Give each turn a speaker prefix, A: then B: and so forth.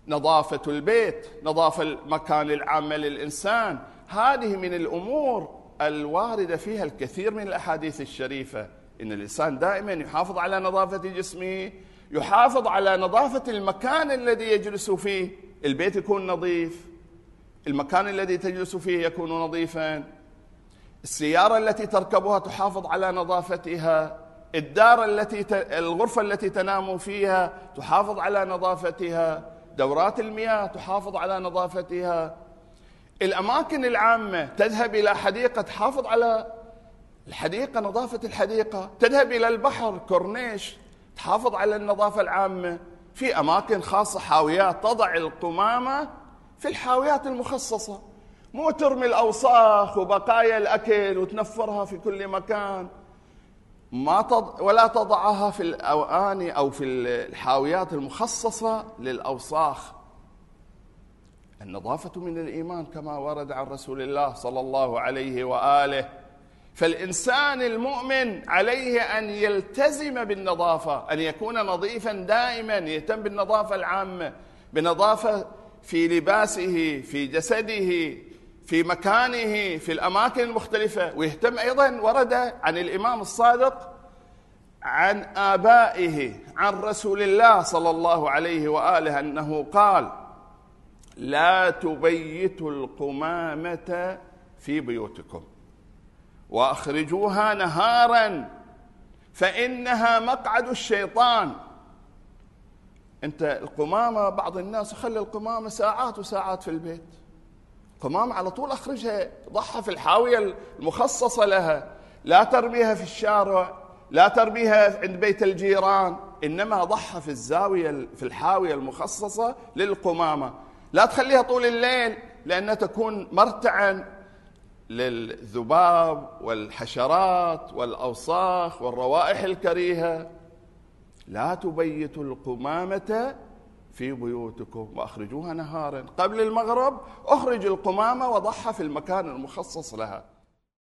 A: نظافة البيت، نظافة المكان العام للإنسان، هذه من الأمور الواردة فيها الكثير من الأحاديث الشريفة. إن الإنسان دائما يحافظ على نظافة جسمه، يحافظ على نظافة المكان الذي يجلس فيه. البيت يكون نظيف، المكان الذي تجلس فيه يكون نظيفا، السيارة التي تركبها تحافظ على نظافتها، الغرفة التي تنام فيها تحافظ على نظافتها، دورات المياه تحافظ على نظافتها، الأماكن العامة، تذهب إلى حديقة تحافظ على الحديقة، نظافة الحديقة، تذهب إلى البحر كورنيش تحافظ على النظافة العامة. في أماكن خاصة حاويات تضع القمامة في الحاويات المخصصة، مو ترمي الأوساخ وبقايا الأكل وتنفرها في كل مكان، ولا تضعها في الأواني أو في الحاويات المخصصة للأوساخ. النظافة من الإيمان كما ورد عن رسول الله صلى الله عليه وآله. فالإنسان المؤمن عليه أن يلتزم بالنظافة، أن يكون نظيفا دائما، يهتم بالنظافة العامة، بنظافة في لباسه، في جسده، في مكانه، في الأماكن المختلفة. ويهتم أيضا، ورد عن الإمام الصادق عن آبائه عن رسول الله صلى الله عليه وآله أنه قال: لا تبيتوا القمامة في بيوتكم وأخرجوها نهارا فإنها مقعد الشيطان. أنت القمامة، بعض الناس يخلي القمامة ساعات وساعات في البيت، قمامة على طول أخرجها، ضعها في الحاوية المخصصة لها، لا ترميها في الشارع، لا ترميها عند بيت الجيران، إنما ضعها في الزاوية في الحاوية المخصصة للقمامة. لا تخليها طول الليل لأنها تكون مرتعا للذباب والحشرات والأوساخ والروائح الكريهة. لا تبيتوا القمامة في بيوتكم وأخرجوها نهارا. قبل المغرب أخرج القمامة وضعها في المكان المخصص لها.